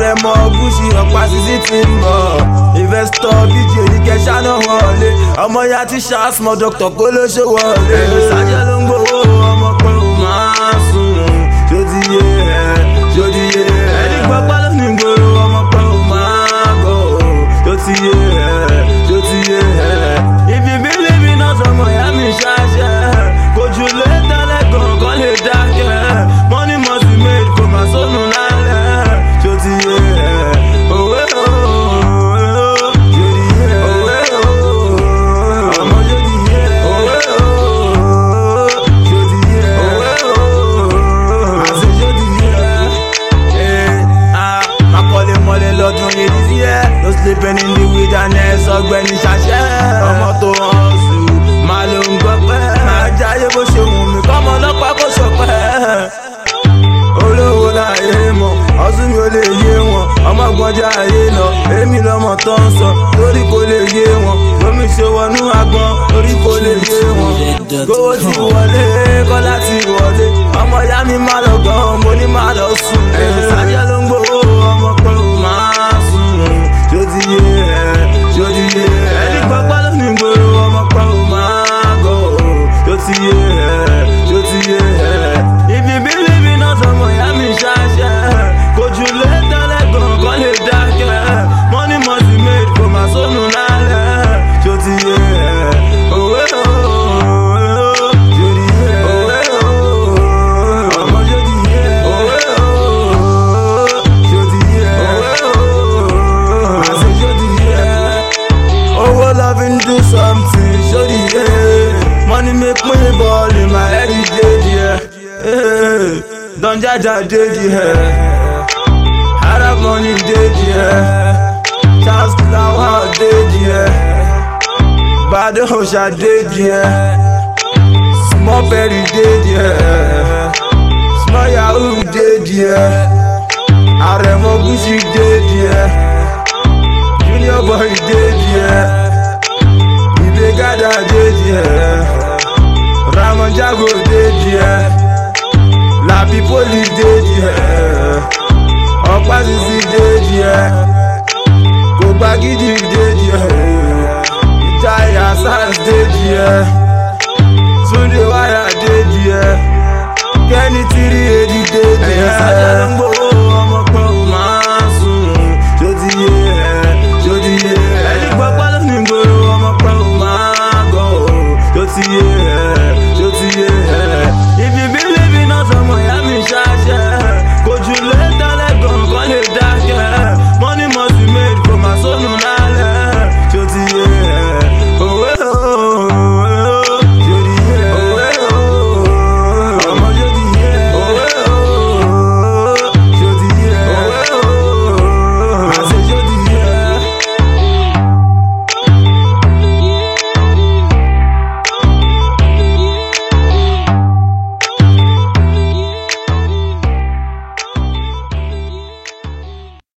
àrẹ̀mọ Gúúsì ọ̀pá sísí ti ń bọ̀. Investor BJ ní kẹsà náà wọlé. Ọmọ ya ti ṣàṣmọ̀ Dr. kó ló ṣe wọlé. Sájẹ́ ló ń gbowó ọmọ pé ó máa sùn. Ṣó ti yé ẹ, ṣó ti yé ẹ. Ẹni gbọ́pá ló ní gbòòrò ọmọ pé ó máa gọ̀. Ṣó ti yé ẹ, ṣó ti yé ẹ. Ibi bílíbi náà sọmọ ìyá mi ṣáṣẹ́. Kojú lé tẹ́lẹ̀ gan kan lè dákẹ́. Money must be made kò máa sónú lálẹ́. Ṣó ti yé ẹ, òwe ooo. Ṣó ti yé ẹ, òwe ooo. Ọmọ ṣó ti yé ẹ, òwe ooo. Ṣó ti yé ẹ, òwe ooo. Àṣẹ ṣó ti yé ẹ. Makọ́lé mọ́lé lọ́dún yìí ti yẹ. No sleeping in the wilderness ọ̀gbẹ́ni ṣàṣẹ. Ọmọ tó hàn sùn máa ló ń gbọ́ pẹ́. Máa jáyé bó ṣe wù mí kọ́mọ ọlọ́pàá kó ṣọpẹ́. Olówó láyé mọ̀ ọ̀sùn mi ò lè yé wọn. Ọmọ gbọ́njà ayé lọ èmi lọ́mọ tó ń sọ torí kò lè yé wọn. Lómi ṣe wọnú agbọn torí kò lè yé wọn. Gbówó ti wọlé kọ́lá ti wọlé. Ọmọ ìyá mi má lọ gan mo ní má lọ sùn. Sájẹ́ ló ń gbowó ọmọ pé ó máa sùn. Ṣó ti yé ẹ, ṣó ti yé ẹ. Ẹni gbọ́pá ló ní gbòòrò ọmọ pé ó máa gọ̀. Ṣó ti yé ẹ, ṣó ti yé ẹ. Ibi bílíbi náà sọmọ ìyá mi ṣáṣẹ́. Kojú lé tẹ́lẹ̀ gan kan lè dákẹ́. Money must be made kò máa sónú lálẹ́. Ṣó ti yé ẹ, òwe ooo. Ṣó ti yé ẹ, òwe ooo. Ọmọ ṣó ti yé ẹ, òwe ooo. Ṣó ti yé ẹ, òwe ooo. Àṣẹ ṣó ti yé ẹ. Owó loving do something, ṣó ti yé ẹ. Money make me ball in my head yeah. Don Jaja did yeah. Arab money did yeah. Charles Flower did yeah. Bad Hosha did yeah. Small Berry did yeah. Small Yahoo did yeah. Arẹ̀mọ Gúúsì did yeah. Junior Boy did yeah. Ibegada did yeah. Ramon Jago did yeah. Labi Police did yeah. Ọ̀pá sísí did yeah. Kògbá Gidi did yeah. Ìjayà Sans did yeah. Túndé Wáyà did yeah. Kenny Tiri Edi did yeah.